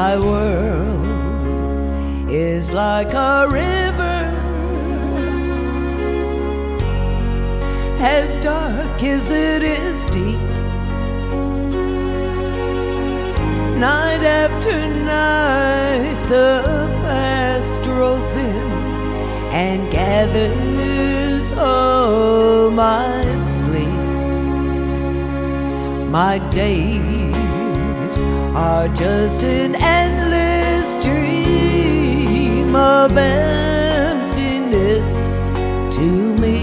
My world is like a river, as dark as it is deep. Night after night the past rolls in and gathers all my sleep. My days are just an endless dream of emptiness to me,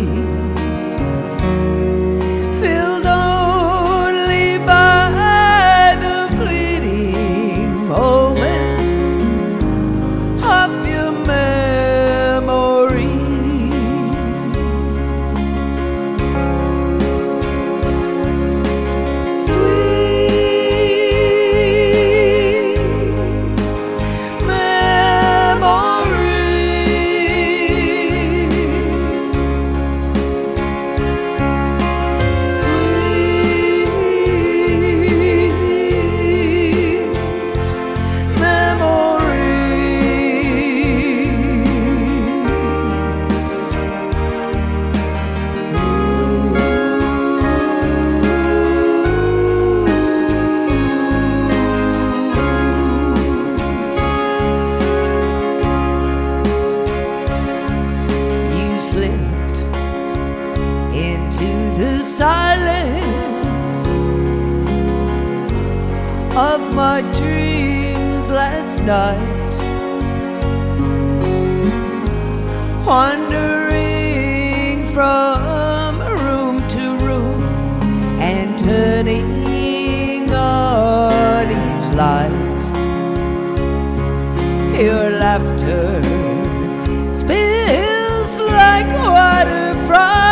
filled only by the fleeting moments of your memory. Slipped into the silence of my dreams last night, wandering from room to room and turning on each light. Your laughter spills like water from